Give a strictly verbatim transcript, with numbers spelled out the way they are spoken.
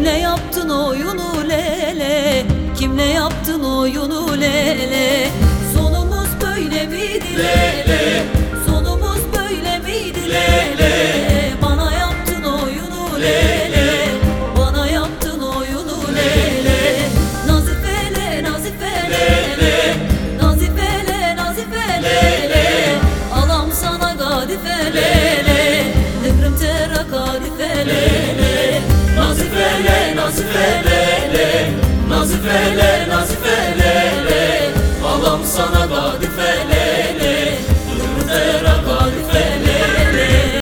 Kimle yaptın oyunu lele, kimle yaptın oyunu lele? Sonumuz böyle miydi lele, sonumuz böyle miydi lele? Bana yaptın oyunu lele, bana yaptın oyunu lele. Nazifele, nazifele, nazifele, nazifele, alam sana gadifele, tıkrım terra kadifele. Nazifele, nazifele, nazifele, nazifele.